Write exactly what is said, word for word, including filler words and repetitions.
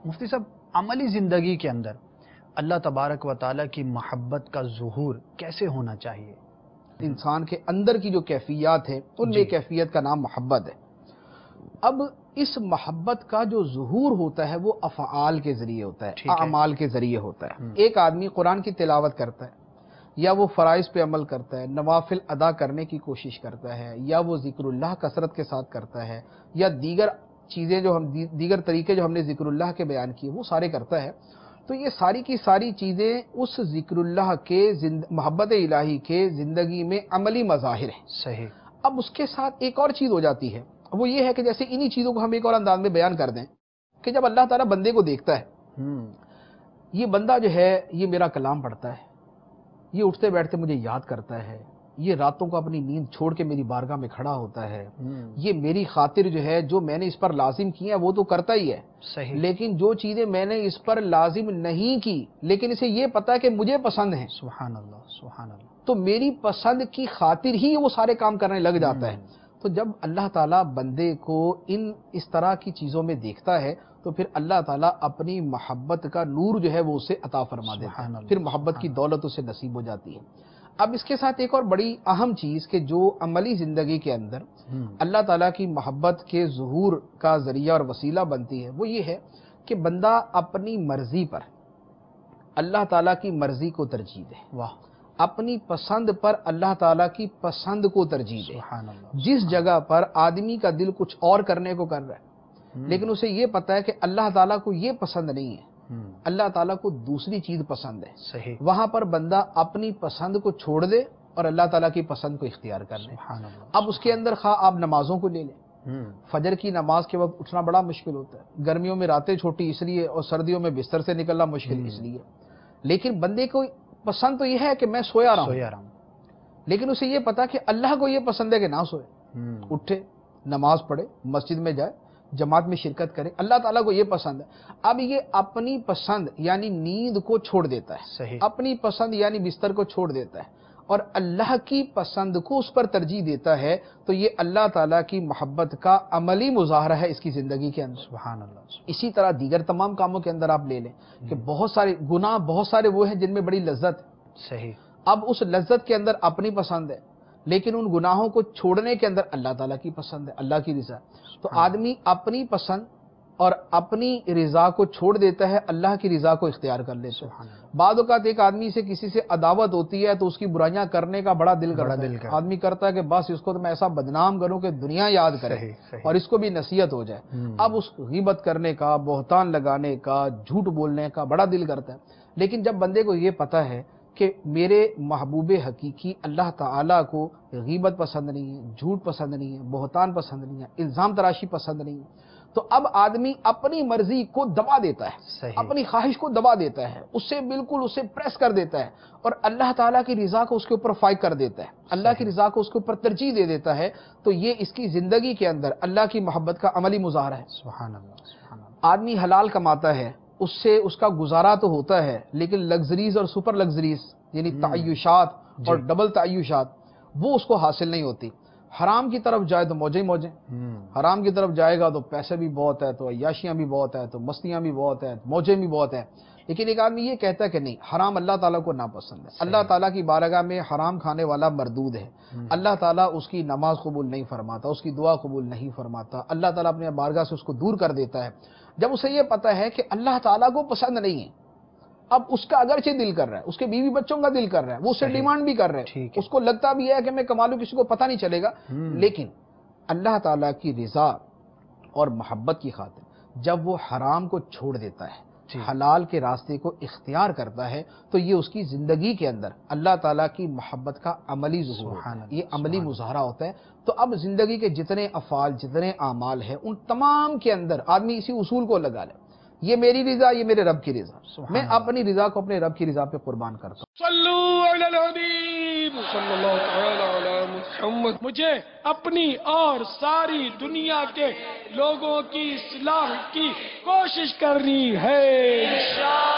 مفتی صاحب، عملی زندگی کے اندر اللہ تبارک و تعالیٰ کی محبت کا ظہور کیسے ہونا چاہیے؟ انسان کے اندر کی جو کیفیات ہیں ان میں کیفیت کا نام محبت ہے۔ اب اس محبت کا جو ظہور ہوتا ہے وہ افعال کے ذریعے ہوتا ہے، اعمال کے ذریعے ہوتا ہے۔ ایک آدمی قرآن کی تلاوت کرتا ہے، یا وہ فرائض پہ عمل کرتا ہے، نوافل ادا کرنے کی کوشش کرتا ہے، یا وہ ذکر اللہ کثرت کے ساتھ کرتا ہے، یا دیگر چیزیں جو ہم دیگر طریقے جو ہم نے ذکر اللہ کے بیان کیے وہ سارے کرتا ہے، تو یہ ساری کی ساری چیزیں اس ذکر اللہ کے محبت الہی کے زندگی میں عملی مظاہر ہیں۔ صحیح۔ اب اس کے ساتھ ایک اور چیز ہو جاتی ہے، وہ یہ ہے کہ جیسے انہی چیزوں کو ہم ایک اور انداز میں بیان کر دیں کہ جب اللہ تعالیٰ بندے کو دیکھتا ہے، یہ بندہ جو ہے یہ میرا کلام پڑھتا ہے، یہ اٹھتے بیٹھتے مجھے یاد کرتا ہے، یہ راتوں کو اپنی نیند چھوڑ کے میری بارگاہ میں کھڑا ہوتا ہے، یہ میری خاطر جو ہے جو میں نے اس پر لازم کی ہے وہ تو کرتا ہی ہے، صحیح، لیکن جو چیزیں میں نے اس پر لازم نہیں کی لیکن اسے یہ پتا ہے کہ مجھے پسند ہیں، سبحان اللہ سبحان اللہ، تو میری پسند کی خاطر ہی وہ سارے کام کرنے لگ جاتا ہے۔ تو جب اللہ تعالیٰ بندے کو ان اس طرح کی چیزوں میں دیکھتا ہے تو پھر اللہ تعالیٰ اپنی محبت کا نور جو ہے وہ اسے عطا فرما دیتا ہے، پھر محبت کی دولت اسے نصیب ہو جاتی ہے۔ اب اس کے ساتھ ایک اور بڑی اہم چیز کہ جو عملی زندگی کے اندر اللہ تعالیٰ کی محبت کے ظہور کا ذریعہ اور وسیلہ بنتی ہے وہ یہ ہے کہ بندہ اپنی مرضی پر اللہ تعالیٰ کی مرضی کو ترجیح دے، واہ، اپنی پسند پر اللہ تعالیٰ کی پسند کو ترجیح دے۔ سبحان اللہ، جس جگہ پر آدمی کا دل کچھ اور کرنے کو کر رہا ہے لیکن اسے یہ پتا ہے کہ اللہ تعالیٰ کو یہ پسند نہیں ہے، اللہ تعالیٰ کو دوسری چیز پسند ہے، صحیح، وہاں پر بندہ اپنی پسند کو چھوڑ دے اور اللہ تعالیٰ کی پسند کو اختیار کر لے۔ سبحان اللہ۔ اب اس کے اندر خواہ آپ نمازوں کو لے لیں، فجر کی نماز کے وقت اٹھنا بڑا مشکل ہوتا ہے، گرمیوں میں راتیں چھوٹی اس لیے اور سردیوں میں بستر سے نکلنا مشکل اس لیے، لیکن بندے کو پسند تو یہ ہے کہ میں سویا رہا ہوں، لیکن اسے یہ پتا کہ اللہ کو یہ پسند ہے کہ نہ سوئے، اٹھے، نماز پڑھے، مسجد میں جائے، جماعت میں شرکت کرے، اللہ تعالیٰ کو یہ پسند ہے۔ اب یہ اپنی پسند یعنی نیند کو چھوڑ دیتا ہے، صحیح، اپنی پسند یعنی بستر کو چھوڑ دیتا ہے اور اللہ کی پسند کو اس پر ترجیح دیتا ہے، تو یہ اللہ تعالیٰ کی محبت کا عملی مظاہرہ ہے اس کی زندگی کے اندر۔ سبحان اللہ۔ اسی طرح دیگر تمام کاموں کے اندر آپ لے لیں کہ بہت سارے گناہ بہت سارے وہ ہیں جن میں بڑی لذت ہے، صحیح، اب اس لذت کے اندر اپنی پسند ہے لیکن ان گناہوں کو چھوڑنے کے اندر اللہ تعالیٰ کی پسند ہے، اللہ کی رضا، تو آدمی اپنی پسند اور اپنی رضا کو چھوڑ دیتا ہے، اللہ کی رضا کو اختیار کر لیتا ہے۔ بعض اوقات ایک آدمی سے کسی سے عداوت ہوتی ہے تو اس کی برائیاں کرنے کا بڑا دل کرتا ہے، آدمی کرتا ہے کہ بس اس کو تو میں ایسا بدنام کروں کہ دنیا یاد کرے اور اس کو بھی نصیحت ہو جائے، اب اس غیبت کرنے کا، بہتان لگانے کا، جھوٹ بولنے کا بڑا دل کرتا ہے، لیکن جب بندے کو یہ پتا ہے کہ میرے محبوب حقیقی اللہ تعالیٰ کو غیبت پسند نہیں ہے، جھوٹ پسند نہیں ہے، بہتان پسند نہیں ہے، الزام تراشی پسند نہیں ہے، تو اب آدمی اپنی مرضی کو دبا دیتا ہے، صحیح، اپنی خواہش کو دبا دیتا ہے، اسے بالکل اسے پریس کر دیتا ہے اور اللہ تعالیٰ کی رضا کو اس کے اوپر فائق کر دیتا ہے، اللہ کی رضا کو اس کے اوپر ترجیح دے دیتا ہے، تو یہ اس کی زندگی کے اندر اللہ کی محبت کا عملی مظاہرہ ہے۔ سبحان اللہ، سبحان اللہ۔ آدمی حلال کماتا ہے، اس سے اس کا گزارا تو ہوتا ہے لیکن لگزریز اور سپر لگزریز یعنی تعیشات اور ڈبل تعیشات وہ اس کو حاصل نہیں ہوتی۔ حرام کی طرف جائے تو موجیں ہی موجیں، حرام کی طرف جائے گا تو پیسے بھی بہت ہے، تو عیاشیاں بھی بہت ہے، تو مستیاں بھی بہت ہیں، موجیں بھی بہت ہیں، لیکن ایک آدمی یہ کہتا ہے کہ نہیں، حرام اللہ تعالیٰ کو ناپسند ہے، اللہ تعالیٰ کی بارگاہ میں حرام کھانے والا مردود ہے، اللہ تعالیٰ اس کی نماز قبول نہیں فرماتا، اس کی دعا قبول نہیں فرماتا، اللہ تعالیٰ اپنے بارگاہ سے اس کو دور کر دیتا ہے۔ جب اسے یہ پتا ہے کہ اللہ تعالیٰ کو پسند نہیں ہے، اب اس کا اگرچہ دل کر رہا ہے، اس کے بیوی بچوں کا دل کر رہا ہے، وہ اسے ڈیمانڈ بھی کر رہے ہیں، اس کو لگتا بھی ہے کہ میں کما لوں کسی کو پتہ نہیں چلے گا، لیکن اللہ تعالیٰ کی رضا اور محبت کی خاطر جب وہ حرام کو چھوڑ دیتا ہے، حلال کے راستے کو اختیار کرتا ہے، تو یہ اس کی زندگی کے اندر اللہ تعالیٰ کی محبت کا عملی ظہور ہے، یہ عملی مظاہرہ ہوتا ہے۔ تو اب زندگی کے جتنے افعال، جتنے اعمال ہیں، ان تمام کے اندر آدمی اسی اصول کو لگا لے، یہ میری رضا، یہ میرے رب کی رضا، میں اپنی رضا کو اپنے رب کی رضا پہ قربان کرتا ہوں۔ صلو علی الحبیب صلی اللہ تعالی علی محمد۔ مجھے اپنی اور ساری دنیا کے لوگوں کی اصلاح کی کوشش کرنی ہے۔